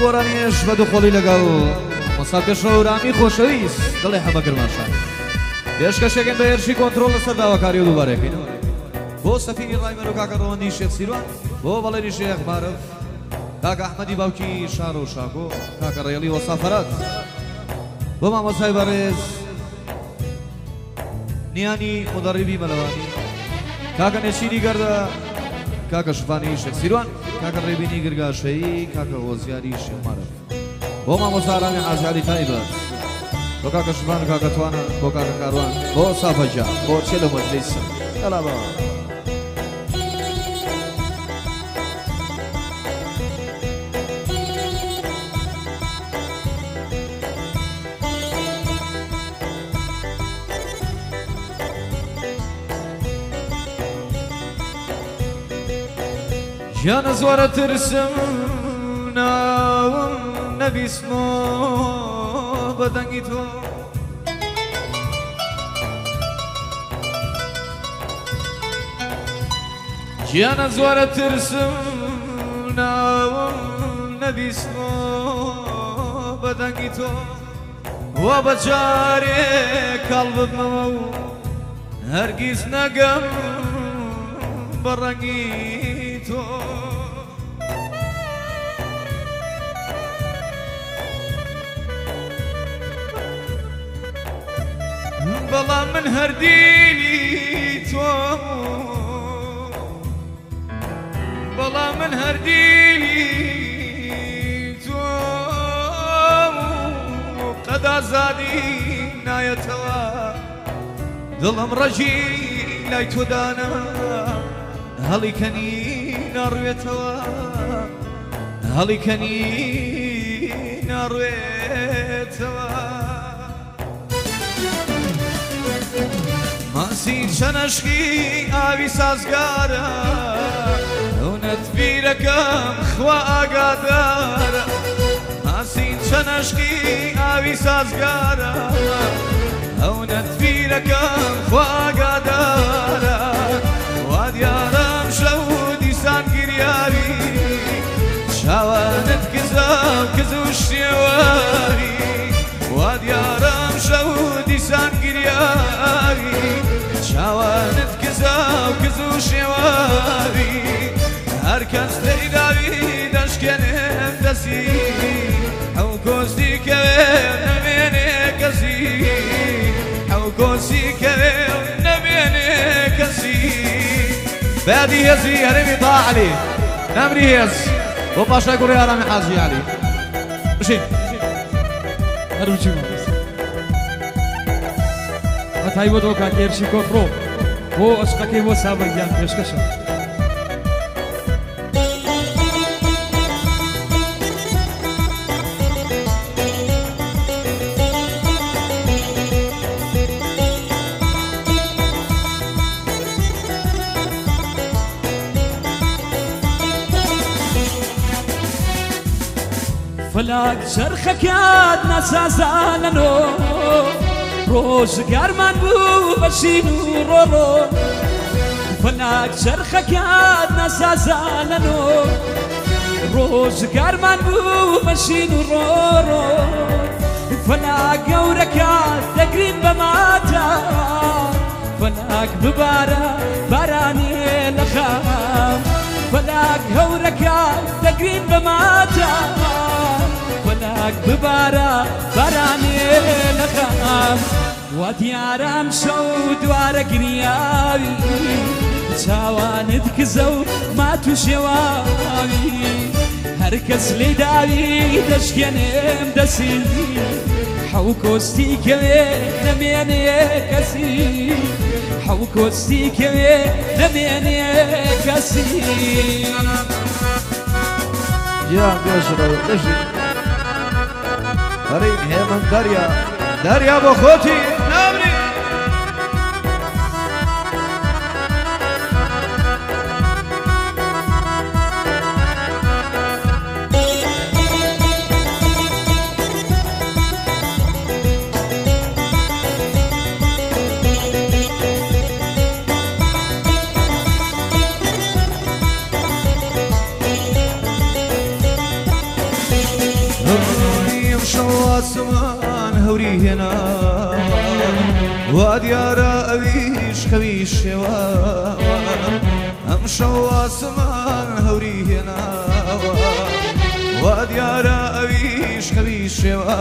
گۆرانیش بە دووخۆڵی لەگەڵ مەساکە شەورامی خۆشەویست دڵێ حەمە گرماشان پێشکەشێکن بە هێرشی کۆنتڕۆڵ لەسەر داواکاری و دووبارەکەینەوە بۆ سەفیری ڕایمەر و کاکە ڕەوەندی شێخ سیروان بۆ بەڵێری شێخ مارەف کاکە ئەحمەدی باوکی شار و شاکۆ کاکە ڕێڵی وەسافەرات بۆ مامۆستای بەڕێز نیانی مدەڕیبی مەلەوانی کاکە نێچینی گەردە کاکە شفانی شێخ سیروان کاکە ڕێبینی گرگاشەیی کاکە وەزیاری شێخ مارەف بۆ مامۆستا ئارامی حاجیعەلی تایبەت بۆ کاکە شفان و کاکە توانە بۆ کاکە کاروان بۆ سافەجا بۆ چێ لە مەجلیسە هەلا بە ژیانە زۆرە ترسم ناوم نەبیستمۆ بەدەنگی تۆ ژیانە زۆرە ترسم ناوم نەبیستمۆ بەدەنگی تۆ وە بەجارێک کاڵ ببمەوە و هەرگیز نەگەم بەڕەنگی تۆ بەڵام من هەردینی تۆ بەڵام من هەردینی تۆ قەدازادی نایەتەوە دڵم ڕەژی لای تۆدانە هەڵیکەنی ناڕوێتەوە هەڵیکەنی ناڕوێتەوە ماسی چەنەشکی ئاوی سازگارە ئەو نەتبیرەکەم خوا ئاگادارە ماسی چەنەشکی ئاوی سازگارە ئەو نەتبیرەکەم خوا ئاگادارە وا دیارەم شەو دیسان گریاری چاوانت کزە و کز و شێواری وا دیارەم شەو دیسان گریاری چاوانت کزە و کز و شێواری هەر کەس تێداوی دەشکێنێم دەسی ئەو کۆستی کەوێ نەمێنێ کەسی ئەو کۆستی کەوێ نەمێنێ کەسی بادي هزي هرمي طاع علي نمري هز وباشا يقول يا رامي حاجي علي مشي هرمشي هاي بدوكا كيرشي كوفرو هو اشقكي هو سابق يعني بيشكشا فلاك شرخك ياد نسازاننو روز قرمان بو بشينو رورو فلاك شرخك ياد نسازاننو روز قرمان بو بشينو رورو فلاك قورك ياد تقريب بماتا فلاك ببارا باراني لخام فلاك هورك ياد تقريب بماتا فلاك ببارا باراني لخام وديارم شو دوار قريابي چاوانت كزو ما توشواوي هركس لي داوي دشكنم دسي حوكوستي كوي نميني كسي حوكوستي كوي نميني كسي يا بيشرو دشي هريم هيمن دريا بخوتي نامري شەو ئاسمان هەوری هێنا وا دیارە ئەویش خەوی شێوە ئەم شەو ئاسمان هەوری هێناوە وا دیارە ئەویش خەوی شێوە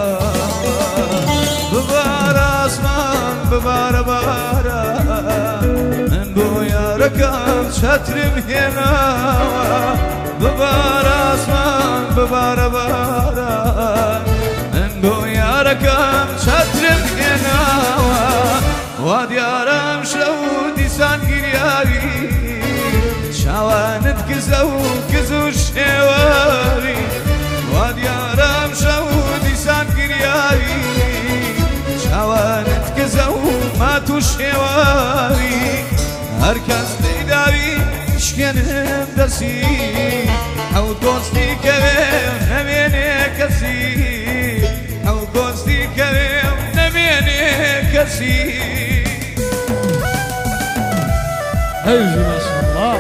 ببارە ئاسمان ببارە بارە من بۆ یارەکەم چەترم هێناوە ببارە ئاسمان ببارە بارە من بۆ یارەکەم چەترم هێناوە وا دیارەم شەو دیسان گریاوی چاوانت کزە و کز و شێوەری وا دیارەم شەو دیسان گریاوی چاوانت کزە و مات و شێوەری هەر کەس لێداوی شکێنم دەسی ئەو دۆستی کەوێم نەمێنێ کەسی ئەو دۆستی کەوێم نەمێنێ کەسی هەیژی ماشاءالله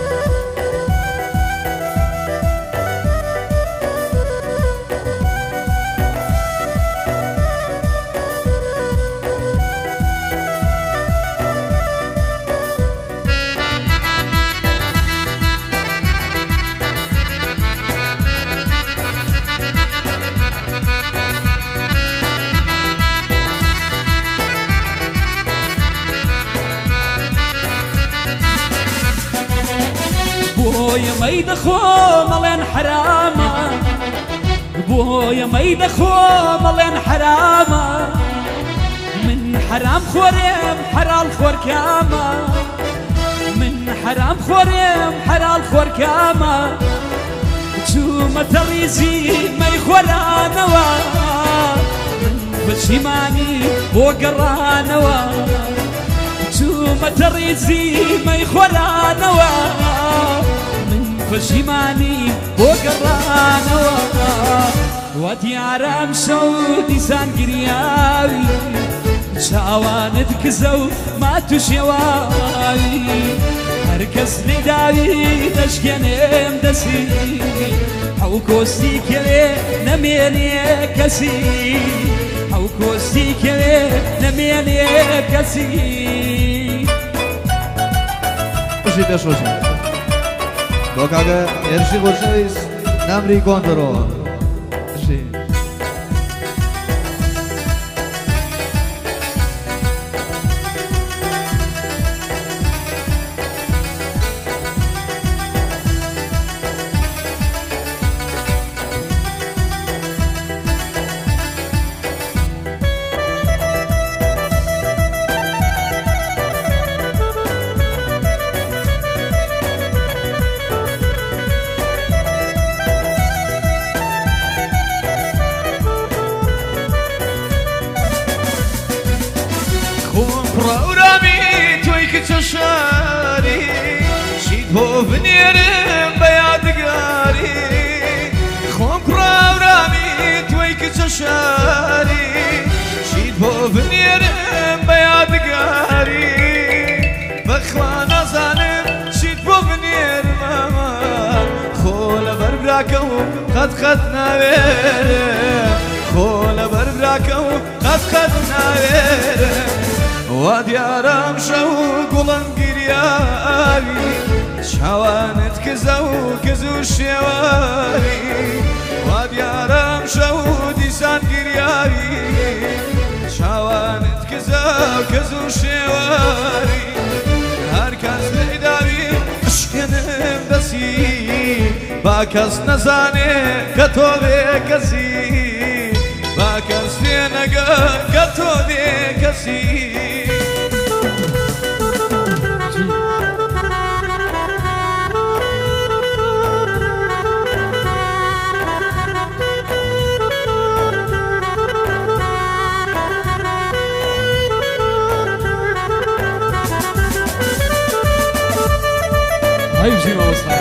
بۆیە مەی دەخۆ مەڵێن حرامە بۆیە مەی دەخۆ مەڵێن حرامە من حرام خۆرێم حەلال خۆرکامە من حرام خۆرێم حەلال خۆرکامە چوومەتە ڕیزی مەی خۆرانەوە من بەچیمانی بۆ گەڕانەوە چوومەتە ڕیزی مەی خۆرانەوە پەشیمانی بۆ گەڕانەوە وا دیارەم شەو دیسان گریاوی چاوانت کزە و مات و شێواوی هەر کەس لێداوی دەشکێنێم دەسی ئەو کۆستی کەوێ نەمێنێ کەسی ئەو کۆستی کەوێ نەمێنێ کەسی بەشی دەشۆشە بۆ کاکە هێرشی خۆشەویست نامری کۆنتەرەوە شاری شید بۆ بنێرم بە یادگاری خۆم پڕاورامی تۆی کچە شاری شید بۆ بنێرم بە یادگاری بەخوا نازانم شید بۆ بنێرمەمە خۆ لەبەر براکە و قەت ناوێرم خۆ لەبەر براکە و قەت ناوێرم وا دیارەم شەو گوڵم گریاوی چاوانت کزە و کز و شێواری وا دیارەم شەو دیسان گریاوی چاوانت کزە و کز و شێواری هەر کەس لێداوی شکێنم دەسی با کەس نەزانێ کە تۆ بێ کەسی با کەس پێ نەگەن کە تۆ بێ کەسی هەیژی مەوەستا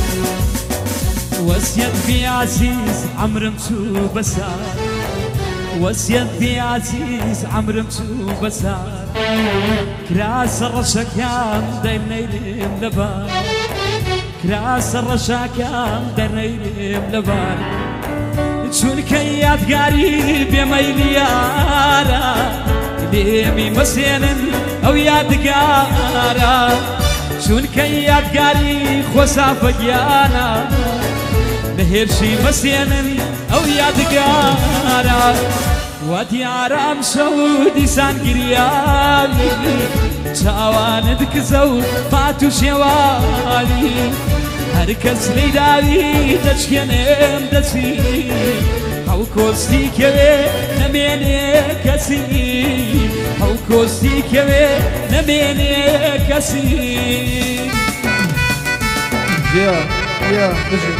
وەسیەت بی عەزیز عەمرم چوو بەسار وسيدي عزيز عمرم شو بسار كراس الرشاكام دايم نيلم لبار كراس الرشاكام دايم نيلم لبار شون كيات قريب يا ميليارا ليمي مسينن او يادقارا شون كيات قريب وسافقيانا نهرشي مسينن او يادقارا وادي عرام شودي سانقريالي شاواندك زو فاتو شوالي هركز لي داوي تشكنم دسي او كوستي كوي نميني كسي او كوستي كوي نميني كسي يا نجي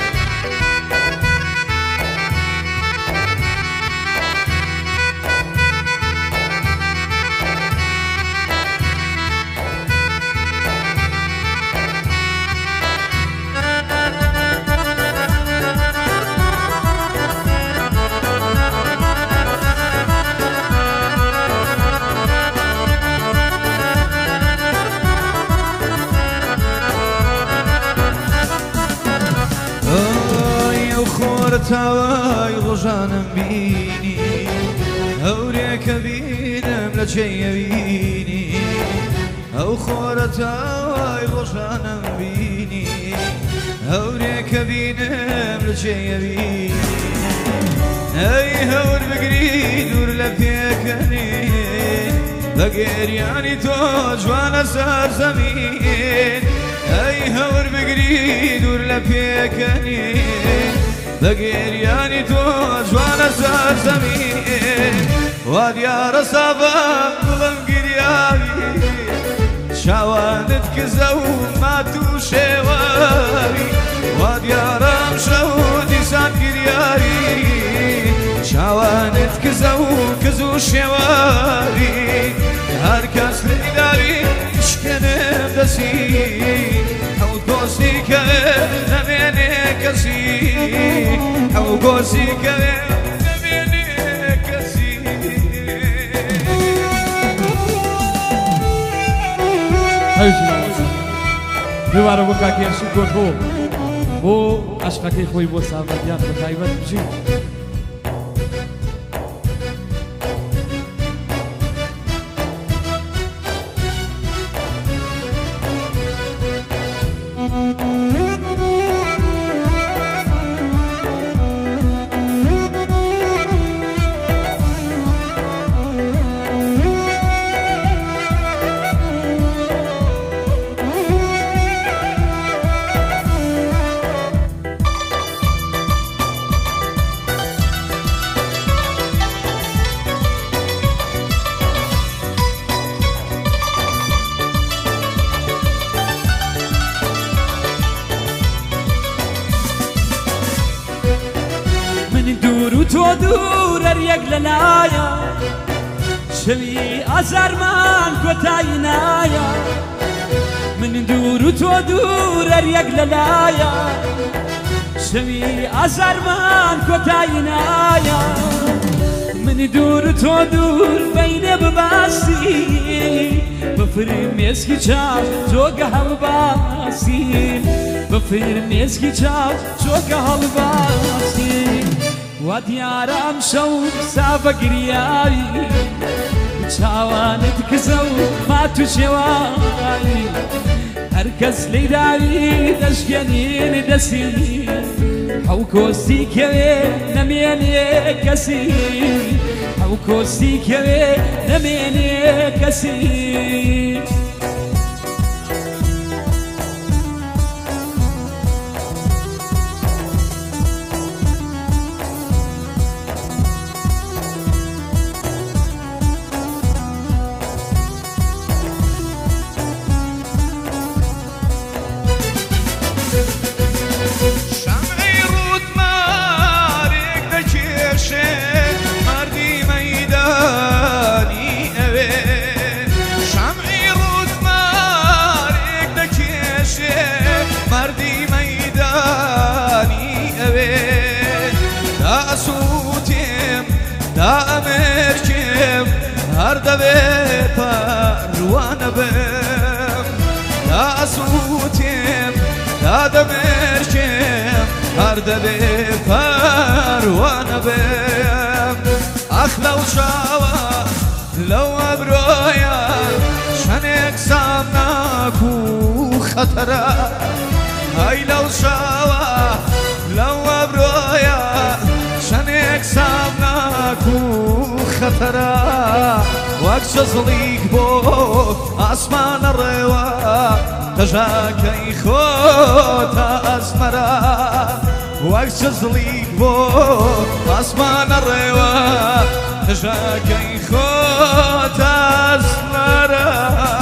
تاوای ڕۆژانم بینی هەورێکە بینم لە جێیەبینی ئەو خۆرە تاوای ڕۆژانم بینی هەورێکە بینم لە جێیەبینی ئەی هەور بگری دوور لە پێکەنین بە گێریانی تۆ جوانە سەر زەمین ئەی هەور بگری دوور لە پێکەنین بەگێریانی تۆ جوانە سەر زەمین وا دیارە سابەم دڵم گریاوی چاوانت کزە و مات و شێواری وا دیارەم شەو دیسان گریاری چاوانت کزە و کز و شێواری هەر کەس لێی داری شکێنم دەسی ئەو دۆستی کە نەمێنێ کەسی ئەو گۆسی کە نەمێنێ کەسی دووارە بۆ کاکێرشی گۆت بۆ عەشقەکەی خۆی بۆ سامەدیان بە تایبەت بژین تۆ دوور هەریەک لەلایە شەوی ئازارمان کۆتایی نایە من دوور و تۆ دوور هەریەک لەلایە شەوی ئازارمان کۆتایی نایە من دوور و تۆ دوور بەینێ بباسی بەفرمێسکی چاو جۆگە هەڵباسی بەفرمێسکی چاو جۆگە هەڵباسی وا دیارە ئەم شەو سافە گریایی چاوانت کزە و مات و شێوایی هەر کەس لێی داوی دەشکێنین دەسی ئەو کۆستی کەوێ نەمێنێ کەسی ئەو کۆستی کەوێ نەمێنێ کەسی مردی مەیدانی ئەوێ شەمعی ڕۆ دا ئەمێرکێم هەر دەبێت پەروانە بم دا ئەسووتێم دا دەمێرکێم هەر دەبێت پەروانە بم ئەخ لەو چاوە لەو ئەبرۆیە شەنێک سامناک و خەتەرە ئەی لەو چاوە لەو ئەبرۆیە شەنێک سامناک و خەتەرە وەک چەزڵیک بۆ ئاسمانە ڕێوە قژاکەی خۆتە ئەزمەرە وەک چەزڵیک بۆ ئاسمانە ڕێوە قژاکەی خۆتە ئەزمەرە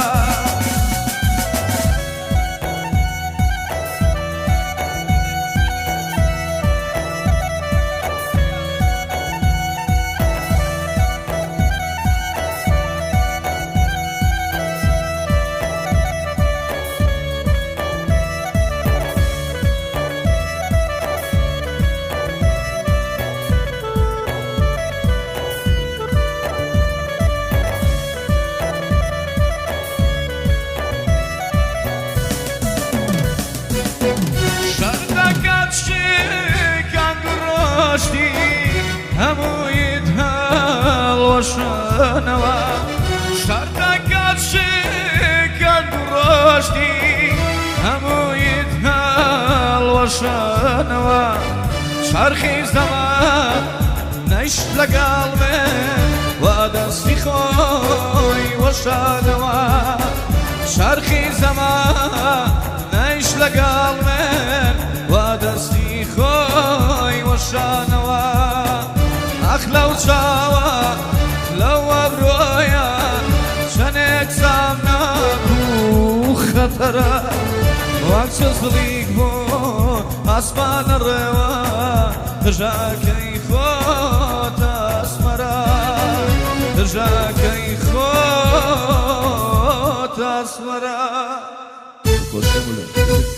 هەموویت هەڵوەشانەوە شەردەکات شێکەند و ڕۆشتی هەموویت هەڵوەشانەوە چارخی زەمان نەیشت لەگەڵ من وا دەستی خۆی وەشانەوە چارخی زەمان نەیشت لەگەڵ من وا دەستی خۆی وەشانەوە ئەخ لەو چاوە لەو ئەبرۆیە شەنێک سامناک و خەتەرە وەک چەزڵیک بۆ ئاسمانە ڕێوە قژاکەی خۆتە ئەزمەرە قژاکەی خۆتە ئەزمەرە